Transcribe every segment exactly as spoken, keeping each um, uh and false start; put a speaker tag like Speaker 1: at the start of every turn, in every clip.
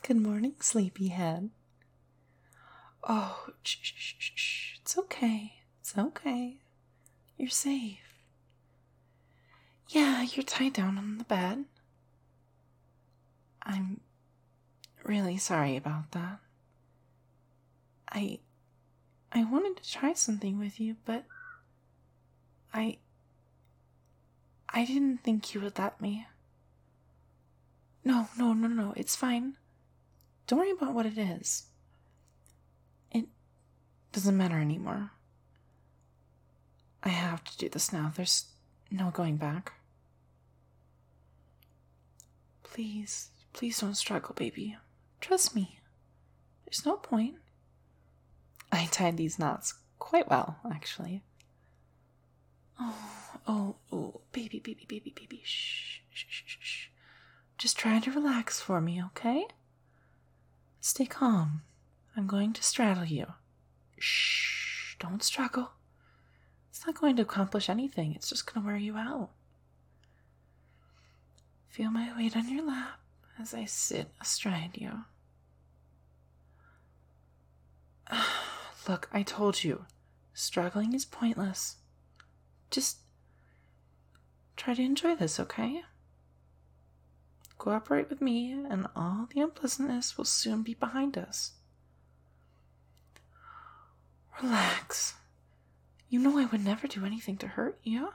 Speaker 1: Good morning, sleepyhead. Oh, shh, shh, shh, shh. It's okay. It's okay. You're safe. Yeah, you're tied down on the bed. I'm really sorry about that. I... I wanted to try something with you, but... I... I didn't think you would let me. No, no, no, no, it's fine. Don't worry about what it is. It doesn't matter anymore. I have to do this now. There's no going back. Please, please don't struggle, baby. Trust me. There's no point. I tied these knots quite well, actually. Oh, oh, oh, baby, baby, baby, baby. Shh, shh, shh, shh. Just try to relax for me, okay? Stay calm. I'm going to straddle you. Shh, don't struggle. It's not going to accomplish anything. It's just going to wear you out. Feel my weight on your lap as I sit astride you. Look, I told you, struggling is pointless. Just try to enjoy this, okay? Cooperate with me, and all the unpleasantness will soon be behind us. Relax. You know I would never do anything to hurt you.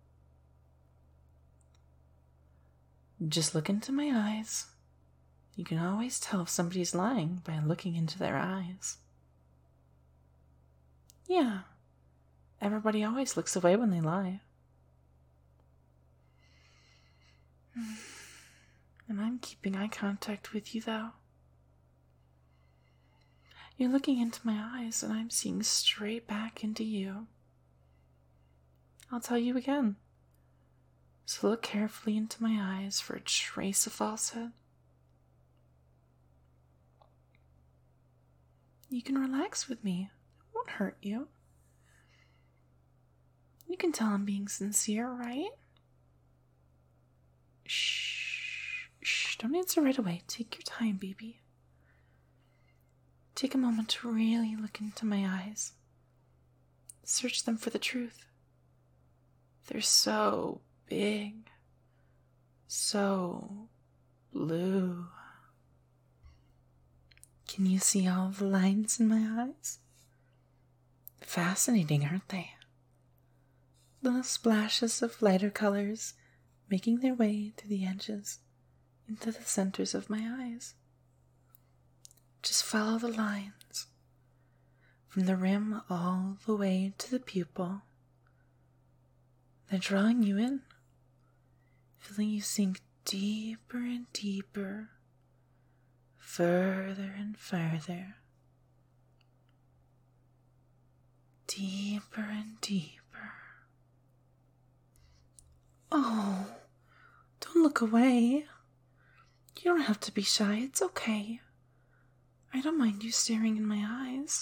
Speaker 1: Just look into my eyes. You can always tell if somebody's lying by looking into their eyes. Yeah, everybody always looks away when they lie. And I'm keeping eye contact with you, though. You're looking into my eyes, and I'm seeing straight back into you. I'll tell you again. So look carefully into my eyes for a trace of falsehood. You can relax with me. It won't hurt you. You can tell I'm being sincere, right? Shh. Shh, don't answer right away. Take your time, baby. Take a moment to really look into my eyes. Search them for the truth. They're so big, so blue. Can you see all the lines in my eyes? Fascinating, aren't they? Little splashes of lighter colors making their way through the edges into the centers of my eyes. Just follow the lines from the rim all the way to the pupil. They're drawing you in, feeling you sink deeper and deeper, further and further, deeper and deeper. Oh, don't look away. You don't have to be shy, it's okay. I don't mind you staring in my eyes.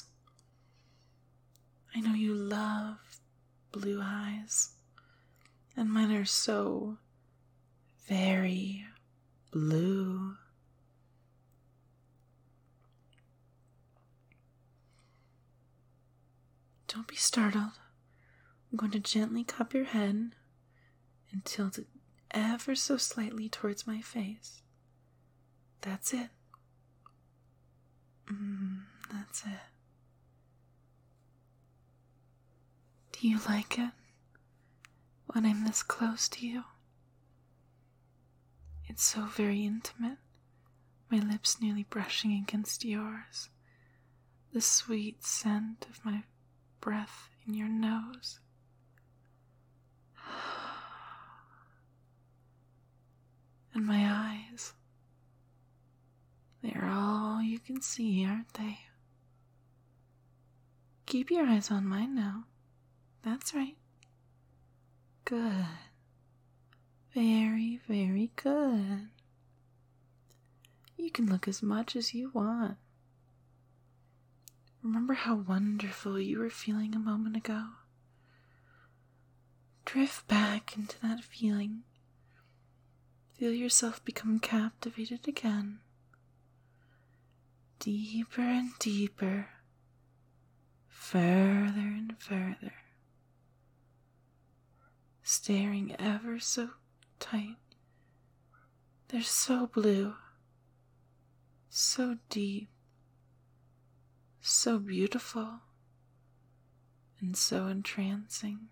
Speaker 1: I know you love blue eyes, and mine are so very blue. Don't be startled. I'm going to gently cup your head and tilt it ever so slightly towards my face. That's it. Mm, that's it. Do you like it when I'm this close to you? It's so very intimate, my lips nearly brushing against yours, the sweet scent of my breath in your nose. And my eyes, they're all you can see, aren't they? Keep your eyes on mine now. That's right. Good. Very, very good. You can look as much as you want. Remember how wonderful you were feeling a moment ago? Drift back into that feeling. Feel yourself become captivated again. Deeper and deeper. Further and further. Staring ever so tight. They're so blue. So deep. So beautiful. And so entrancing.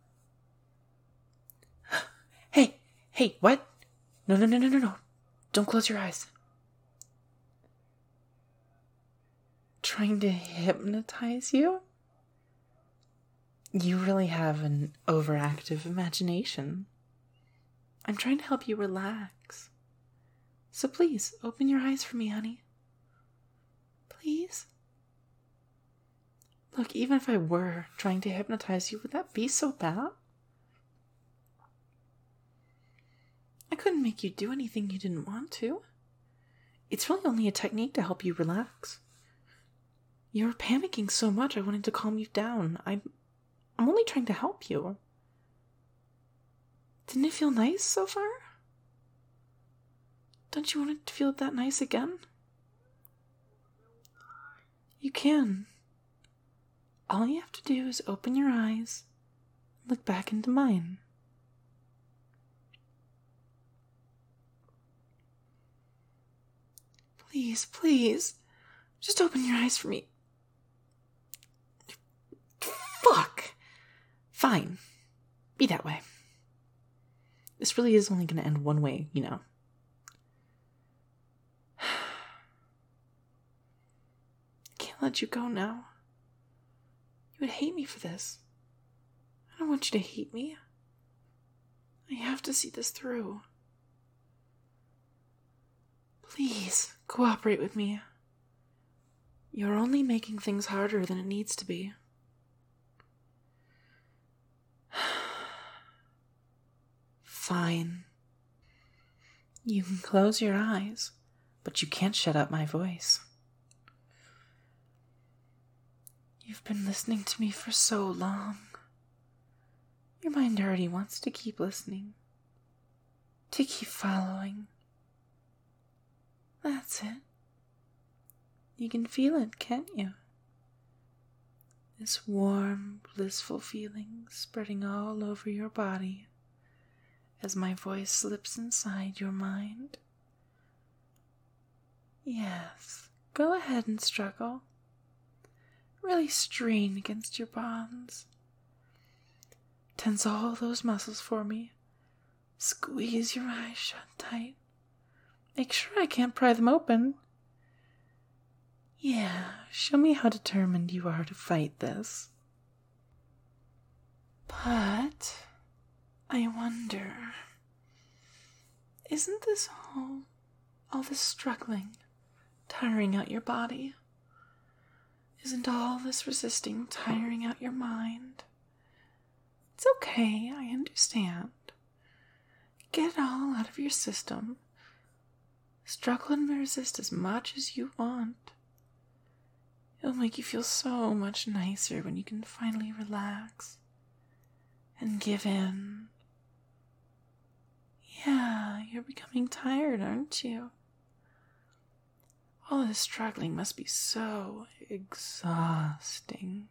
Speaker 1: Hey! Hey, what? No, no, no, no, no, no. Don't close your eyes. Trying to hypnotize you? You really have an overactive imagination. I'm trying to help you relax. So please, open your eyes for me, honey. Please? Look, even if I were trying to hypnotize you, would that be so bad? I couldn't make you do anything you didn't want to. It's really only a technique to help you relax. You were panicking so much I wanted to calm you down. I'm, I'm only trying to help you. Didn't it feel nice so far? Don't you want it to feel that nice again? You can. All you have to do is open your eyes and look back into mine. Please, please, just open your eyes for me. Fuck! Fine. Be that way. This really is only going to end one way, you know. I can't let you go now. You would hate me for this. I don't want you to hate me. I have to see this through. Please, cooperate with me. You're only making things harder than it needs to be. Fine. You can close your eyes, but you can't shut up my voice. You've been listening to me for so long. Your mind already wants to keep listening, to keep following. That's it. You can feel it, can't you? This warm, blissful feeling spreading all over your body as my voice slips inside your mind. Yes, go ahead and struggle. Really strain against your bonds. Tense all those muscles for me. Squeeze your eyes shut tight. Make sure I can't pry them open. Yeah, show me how determined you are to fight this. But I wonder, isn't this all, all this struggling, tiring out your body? Isn't all this resisting tiring out your mind? It's okay, I understand. Get it all out of your system. Struggle and resist as much as you want. It'll make you feel so much nicer when you can finally relax and give in. Yeah, you're becoming tired, aren't you? All this struggling must be so exhausting.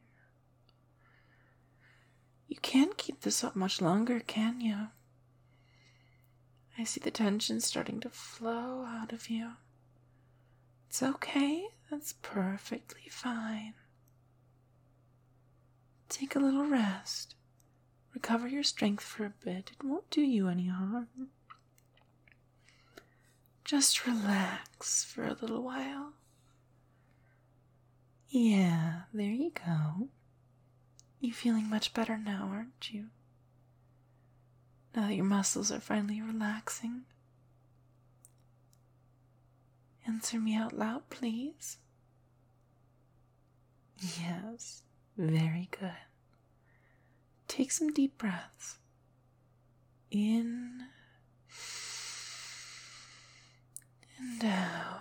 Speaker 1: You can't keep this up much longer, can you? I see the tension starting to flow out of you. It's okay. That's perfectly fine. Take a little rest. Recover your strength for a bit. It won't do you any harm. Just relax for a little while. Yeah, there you go. You feeling much better now, aren't you? Now that your muscles are finally relaxing. Answer me out loud, please. Yes, very good. Take some deep breaths. In and down.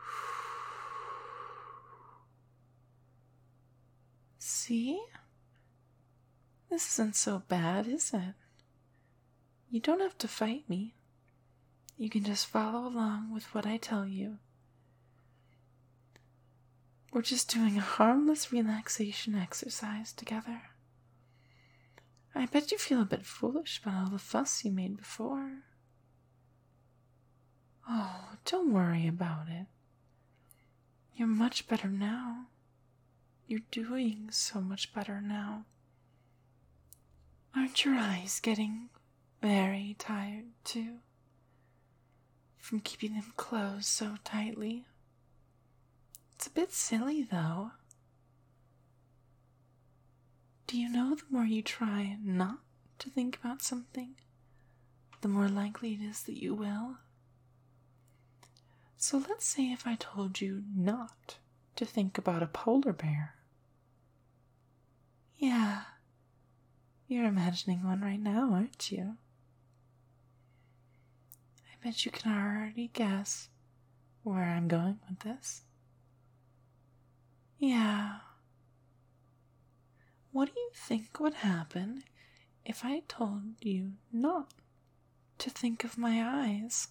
Speaker 1: See? This isn't so bad, is it? You don't have to fight me. You can just follow along with what I tell you. We're just doing a harmless relaxation exercise together. I bet you feel a bit foolish about all the fuss you made before. Oh, don't worry about it. You're much better now. You're doing so much better now. Aren't your eyes getting very tired, too? From keeping them closed so tightly? It's a bit silly, though. Do you know the more you try not to think about something, the more likely it is that you will? So let's say if I told you not to think about a polar bear. Yeah, you're imagining one right now, aren't you? I bet you can already guess where I'm going with this. Yeah. What do you think would happen if I told you not to think of my eyes?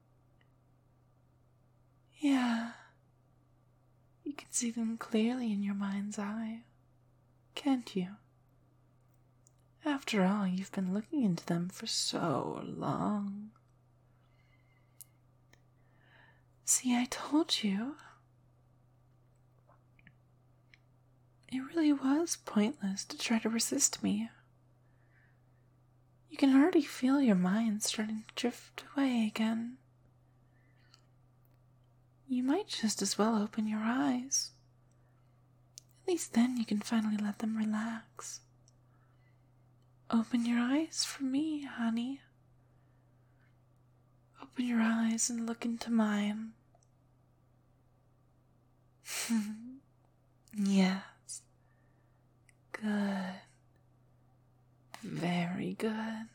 Speaker 1: Yeah. You can see them clearly in your mind's eye, can't you? After all, you've been looking into them for so long. See, I told you. It really was pointless to try to resist me. You can already feel your mind starting to drift away again. You might just as well open your eyes. At least then you can finally let them relax. Open your eyes for me, honey. Open your eyes and look into mine. Yes. Good. Very good.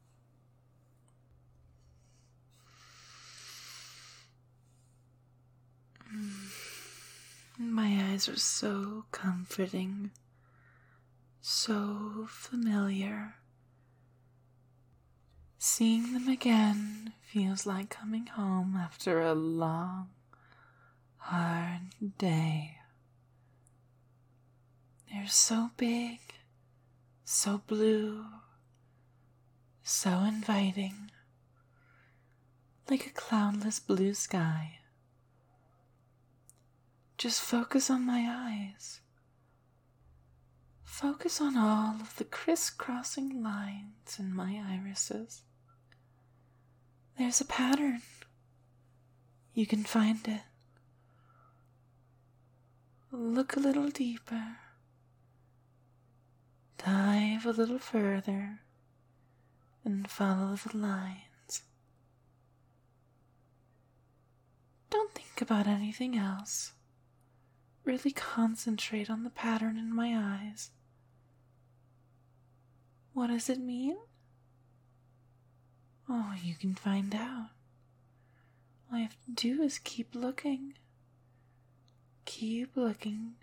Speaker 1: My eyes are so comforting, so familiar. Seeing them again feels like coming home after a long, hard day. They're so big, so blue, so inviting, like a cloudless blue sky. Just focus on my eyes. Focus on all of the crisscrossing lines in my irises. There's a pattern. You can find it. Look a little deeper. Dive a little further and follow the lines. Don't think about anything else. Really concentrate on the pattern in my eyes. What does it mean? Oh, you can find out. All you have to do is keep looking. Keep looking.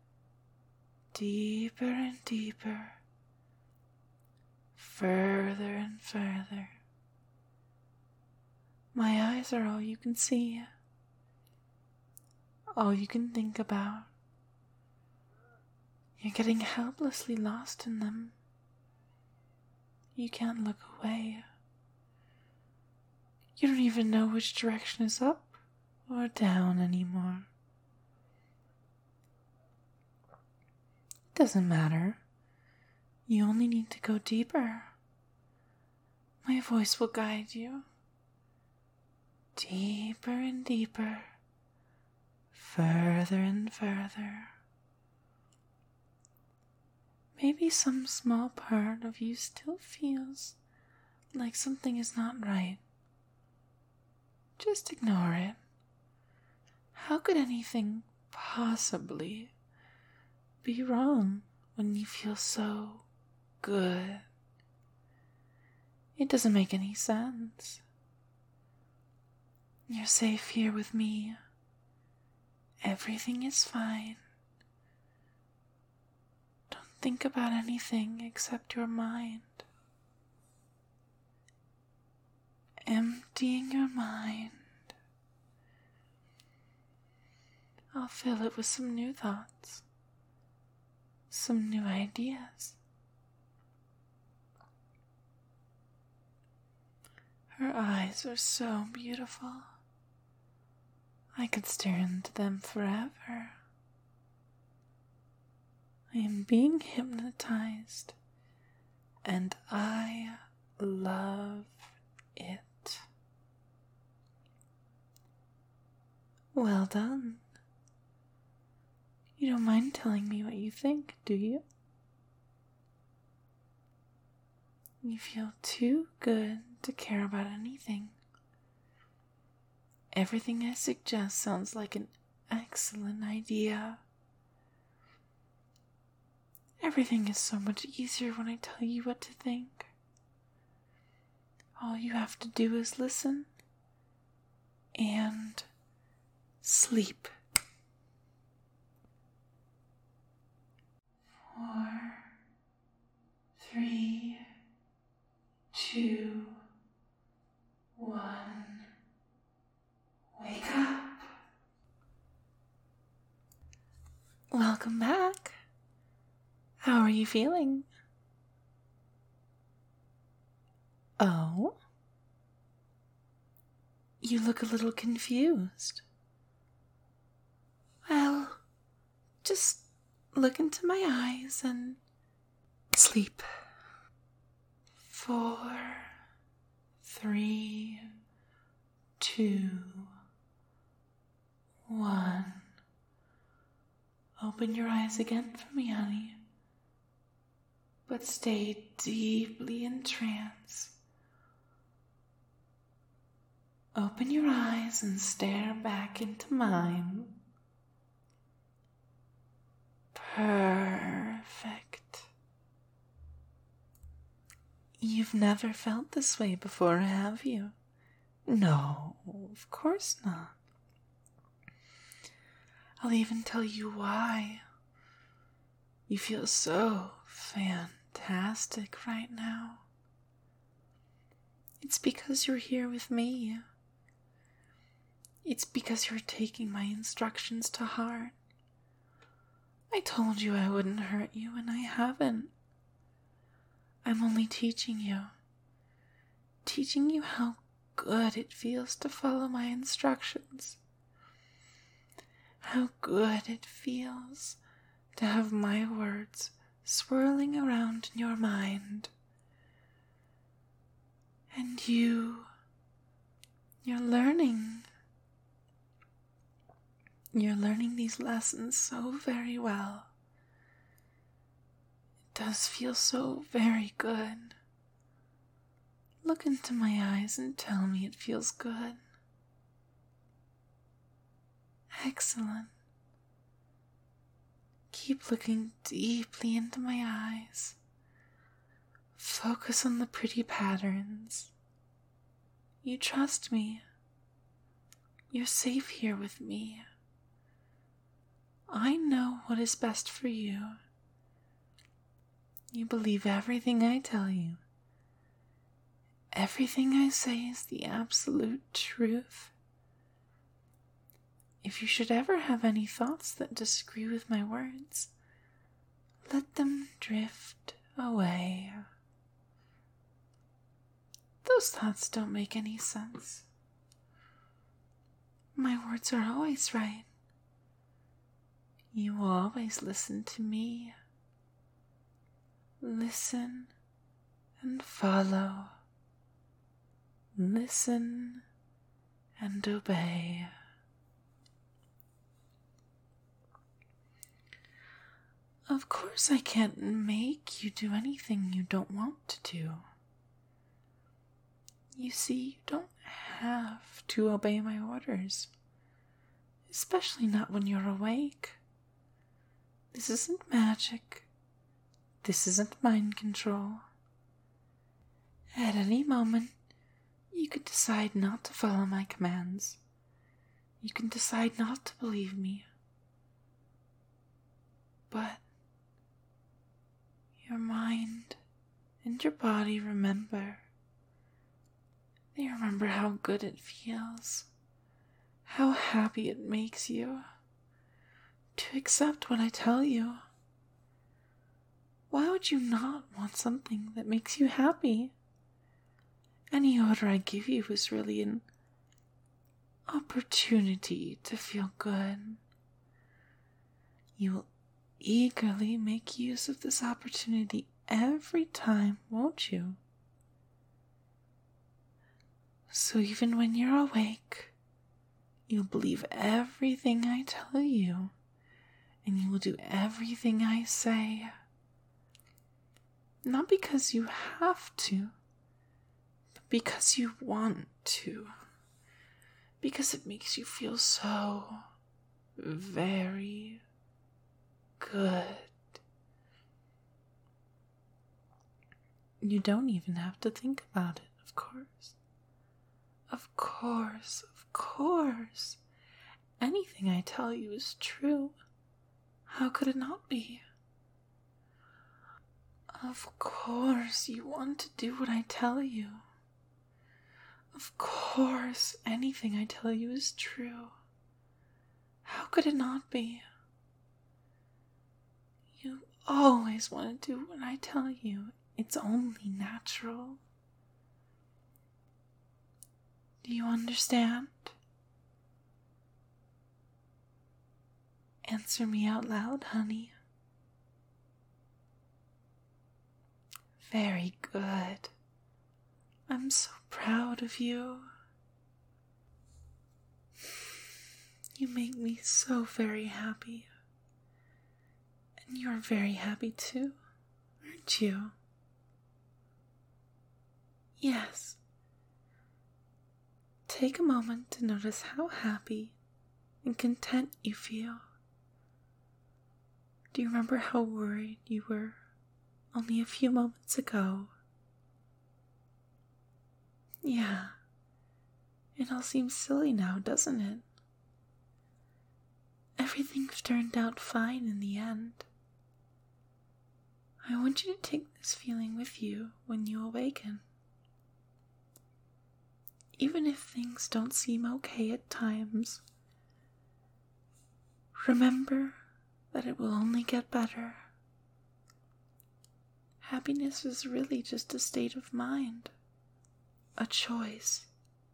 Speaker 1: Deeper and deeper. Further and further. My eyes are all you can see. All you can think about. You're getting helplessly lost in them. You can't look away. You don't even know which direction is up or down anymore. It doesn't matter. You only need to go deeper. My voice will guide you. Deeper and deeper. Further and further. Maybe some small part of you still feels like something is not right. Just ignore it. How could anything possibly be wrong when you feel so good? It doesn't make any sense. You're safe here with me. Everything is fine. Don't think about anything except your mind. Emptying your mind. I'll fill it with some new thoughts, some new ideas. Her eyes are so beautiful. I could stare into them forever. I am being hypnotized, and I love it. Well done. You don't mind telling me what you think, do you? You feel too good to care about anything. Everything I suggest sounds like an excellent idea. Everything is so much easier when I tell you what to think. All you have to do is listen and sleep. Four, three, two, one. Wake up. Welcome back. How are you feeling? Oh? You look a little confused. Well, just look into my eyes and sleep. Four, three, two, one. Open your eyes again for me, honey. But stay deeply in trance. Open your eyes and stare back into mine. Perfect. You've never felt this way before, have you? No, of course not. I'll even tell you why. You feel so fantastic right now. It's because you're here with me. It's because you're taking my instructions to heart. I told you I wouldn't hurt you, and I haven't. I'm only teaching you. Teaching you how good it feels to follow my instructions. How good it feels to have my words swirling around in your mind. And you, you're learning. You're learning these lessons so very well. It does feel so very good. Look into my eyes and tell me it feels good. Excellent. Keep looking deeply into my eyes. Focus on the pretty patterns. You trust me. You're safe here with me. I know what is best for you. You believe everything I tell you. Everything I say is the absolute truth. If you should ever have any thoughts that disagree with my words, let them drift away. Those thoughts don't make any sense. My words are always right. You always listen to me. Listen and follow. Listen and obey. Of course I can't make you do anything you don't want to do. You see, you don't have to obey my orders, especially not when you're awake. This isn't magic. This isn't mind control. At any moment, you could decide not to follow my commands. You can decide not to believe me. But your mind and your body remember. They remember how good it feels, how happy it makes you, to accept what I tell you. Why would you not want something that makes you happy? Any order I give you is really an opportunity to feel good. You will eagerly make use of this opportunity every time, won't you? So even when you're awake, you'll believe everything I tell you, and you will do everything I say. Not because you have to, but because you want to. Because it makes you feel so very good. You don't even have to think about it, of course. Of course, of course. Anything I tell you is true. How could it not be? Of course, you want to do what I tell you. Of course, anything I tell you is true. How could it not be? You always want to do what I tell you. It's only natural. Do you understand? Answer me out loud, honey. Very good. I'm so proud of you. You make me so very happy. And you're very happy too, aren't you? Yes. Take a moment to notice how happy and content you feel. Do you remember how worried you were only a few moments ago? Yeah, it all seems silly now, doesn't it? Everything's turned out fine in the end. I want you to take this feeling with you when you awaken. Even if things don't seem okay at times, remember that it will only get better. Happiness is really just a state of mind, a choice.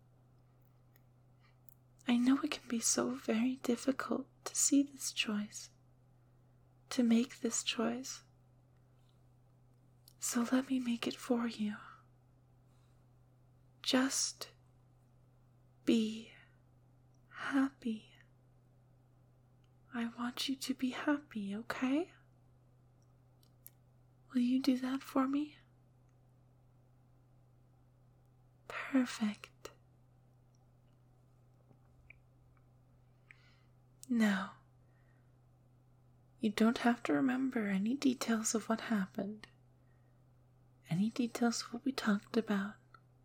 Speaker 1: I know it can be so very difficult to see this choice, to make this choice. So let me make it for you. Just be happy. I want you to be happy, okay? Will you do that for me? Perfect. Now, you don't have to remember any details of what happened, any details of what we talked about.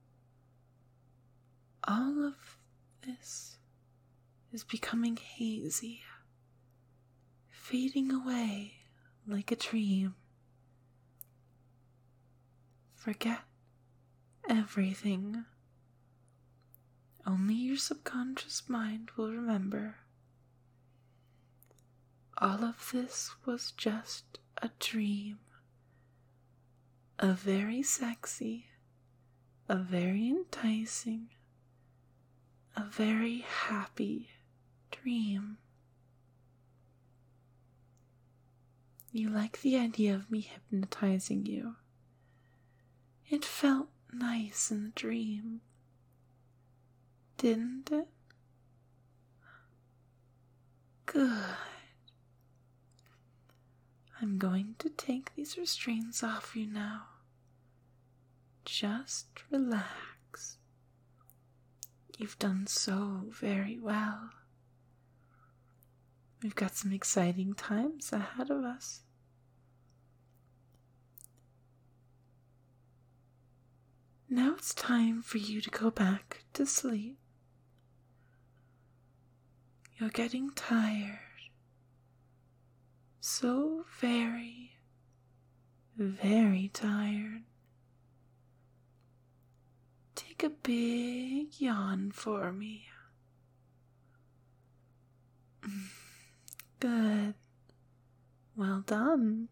Speaker 1: All of this is becoming hazy, fading away like a dream. Forget everything. Only your subconscious mind will remember. All of this was just a dream. A very sexy, a very enticing, a very happy dream. You like the idea of me hypnotizing you. It felt nice in the dream, didn't it? Good. I'm going to take these restraints off you now. Just relax. You've done so very well. We've got some exciting times ahead of us. Now it's time for you to go back to sleep. You're getting tired. So very, very tired. Take a big yawn for me. Good. Well done.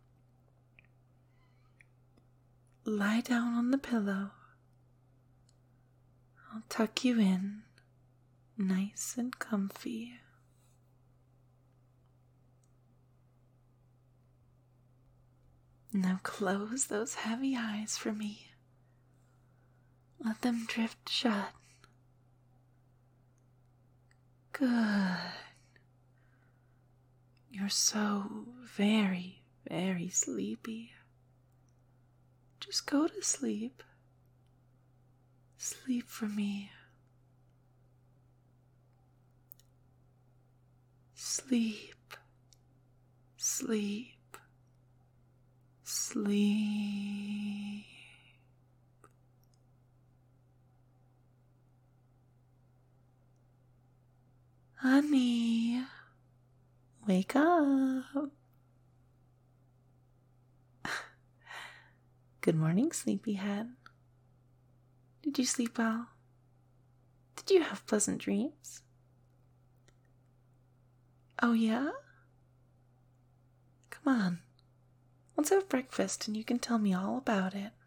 Speaker 1: Lie down on the pillow. I'll tuck you in, nice and comfy. Now close those heavy eyes for me. Let them drift shut. Good. You're so very, very sleepy. Just go to sleep. Sleep for me. Sleep. Sleep. Sleep. Honey, wake up. Good morning, sleepyhead. Did you sleep well? Did you have pleasant dreams? Oh, yeah? Come on. Let's have breakfast and you can tell me all about it.